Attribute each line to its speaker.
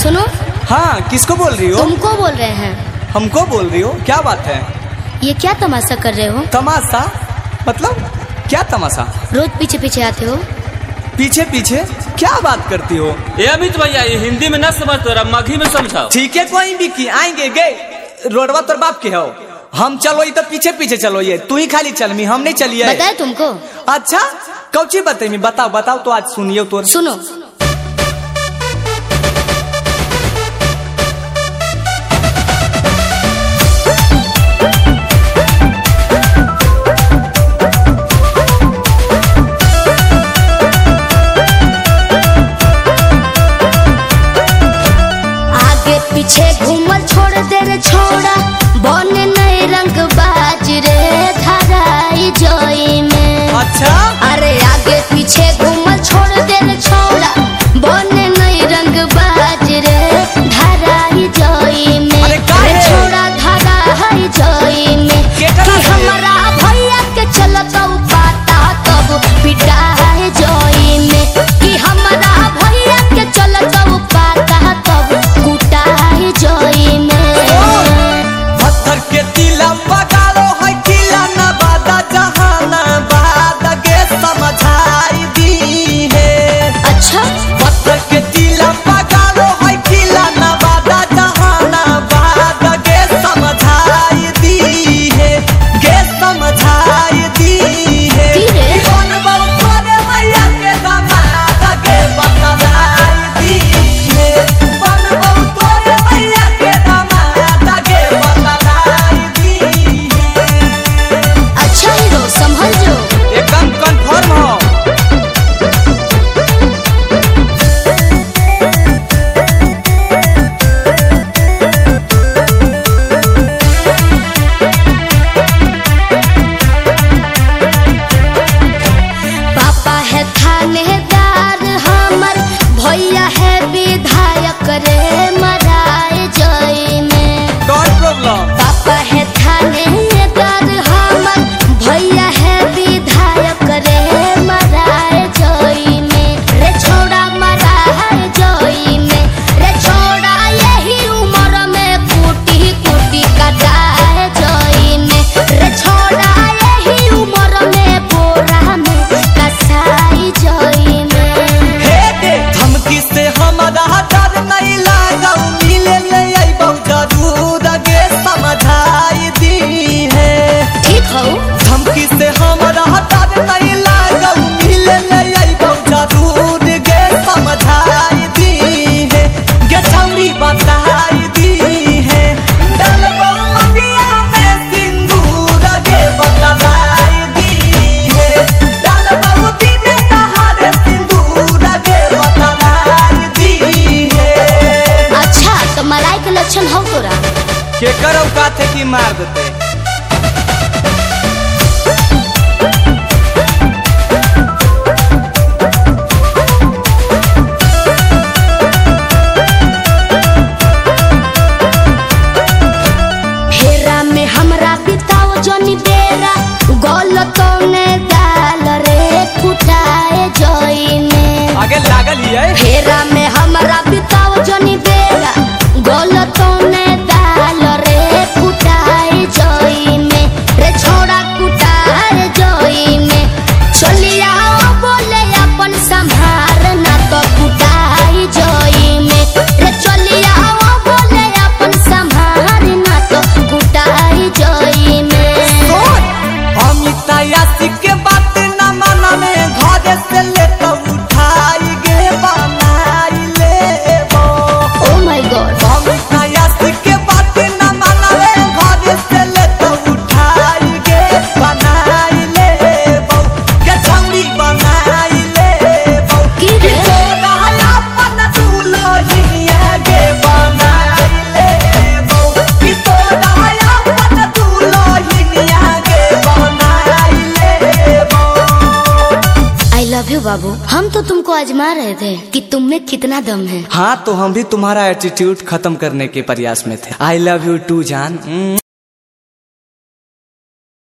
Speaker 1: सुनो।
Speaker 2: हाँ, किसको बोल रही हो?
Speaker 1: तुमको बोल रहे हैं।
Speaker 2: हमको बोल रही हो? क्या बात है?
Speaker 1: ये क्या तमाशा कर रहे हो?
Speaker 2: तमाशा मतलब क्या तमाशा?
Speaker 1: रोज पीछे पीछे आते हो।
Speaker 2: पीछे पीछे क्या बात करती हो?
Speaker 3: ये अमित भैया, ये हिंदी में न समझ तो रहा, मगही में समझाओ।
Speaker 2: ठीक है, कोई भी की आएंगे गए रोडवा तोर बाप के हो। हम चलो तो पीछे पीछे चलो, ये तू ही खाली चल मी, हम नहीं चलिए।
Speaker 1: बताए तुमको?
Speaker 2: अच्छा कौची बताई? बताओ बताओ तो आज सुनिए तो।
Speaker 1: सुनो। पीछे घूमल छोड़ दे रे छोड़ा, बने नए रंग बाज रे धराई जोई में।
Speaker 2: अच्छा
Speaker 1: अरे आगे पीछे घूमल छोड़ दे रे छोड़ा, बने नए रंग बाज रे धराई जोई में। अरे छोड़ा धराई जोई में कि हमारा भैया के चलत पाता तब पिटा है जोई में, कि हमारा भैया के चलत पाता तब कुटा जोई में।
Speaker 2: पत्थर के तिला पगालो है किला न बादा जहानाबाद के समझाई दी है।
Speaker 1: अच्छा
Speaker 2: पत्थर के तिला पगालो है किला न बादा जहानाबाद के समझाई दी है, के समझाई दी है। कौन बहुत तोरे भैया के दामाद के बतलाई दी है। कौन बहुत तोरे भैया के दामाद के बतलाई दी है।
Speaker 1: अच्छा हीरो संभल जो,
Speaker 2: एकदम कंफर्म हो।
Speaker 1: पापा है थानेदार हमर, भैया है विधायक रे मराए जोई में।
Speaker 2: कौन प्रॉब्लम?
Speaker 1: पापा है थानेदार हमर, भैया है विधायक रे मराए जोई में। रे छोड़ा मराए जोई में, रे छोड़ा यही उम्र में कुटी कुटी कटाए जोई में। रे छोड़ा यही उम्र में बोरा में कसाई जोई में।
Speaker 2: हे दे धमकी से हमारा डर नहीं लागौ, मिले ले अइबौ जरूर गे समझाई दी है।
Speaker 1: ठीक हो।
Speaker 2: धमकी से हमारा डर नहीं लागौ, मिले ले अइबौ जरूर गे समझाई दी है, गे छौरी बताई दी है। डलबौ मटिया में सिंदूर गे बतलाई दी है। डलबौ दिन नहार सिंदूर गे बतलाई दी है।
Speaker 1: अच्छा तो मलाई के लक्षण हो तोरा।
Speaker 2: केकर औकात है कि मार देते?
Speaker 1: फेरा में हमरा बिताओ जनी बेरा, गलतों ने डाल रे कुटाए जोई में।
Speaker 2: आगे लागल ही है।
Speaker 1: फेरा में हमरा बिताओ जनी बेरा, गलतों ने डाल रे कुटाए जोई में। रे छोड़ा कुटाए जोई में, चलिया बोले अपन संभार ना तो कुटाई जोई में। रे चलिया बोले अपन संभार ना तो कुटाई जोई में।
Speaker 2: अमिता यासी के बात न माना में घर से ले तो उठाई गे बनाई ले बो।
Speaker 1: Oh my God.
Speaker 2: अमिता यासी के बात न माना में घर से ले तो उठाई गे बनाई ले बो, के छौरी बनाई ले बो।
Speaker 1: की रे?
Speaker 2: तोरा अपन दुल्हनिया गे बनाई ले बो, कि तोरा अपन दुल्हनिया गे बनाई ले बो।
Speaker 1: आई लव यू बाबू। हम तो तुमको आजमा रहे थे कि तुम में कितना दम है।
Speaker 2: हाँ तो हम भी तुम्हारा एटीट्यूड खत्म करने के प्रयास में थे। आई लव यू टू जान।